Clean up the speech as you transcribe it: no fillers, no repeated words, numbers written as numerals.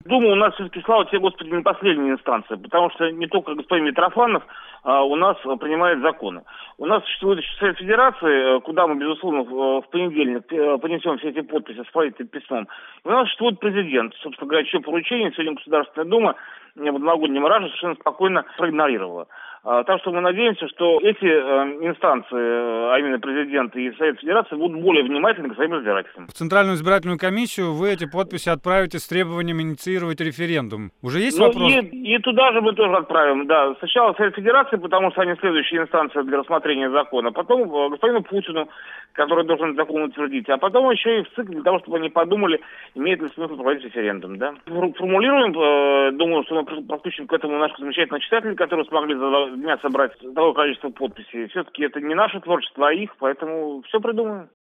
Дума у нас все-таки, слава тебе, Господи, не последняя инстанция, потому что не только господин Митрофанов у нас принимает законы. У нас существует еще Совет Федерации, куда мы, безусловно, в понедельник понесем все эти подписи с правительственным письмом. И у нас существует президент, собственно говоря, чье поручение сегодня Государственная Дума в новогоднем ранже совершенно спокойно проигнорировала. Так что мы надеемся, что эти инстанции, а именно президент и Совет Федерации, будут более внимательны к своим избирателям. В Центральную избирательную комиссию вы эти подписи отправите с требованием инициировать референдум. Уже есть вопрос? И туда же мы тоже отправим, да. Сначала Совет Федерации, потому что они следующая инстанция для рассмотрения закона, потом господину Путину, который должен закон утвердить, а потом еще и в ЦИК, для того, чтобы они подумали, имеет ли смысл проводить референдум, да. Формулируем, думаю, что мы подключим к этому наших замечательных читателей, которые смогли за дня собрать такое количество подписей. Все-таки это не наше творчество, а их, поэтому все придумаем.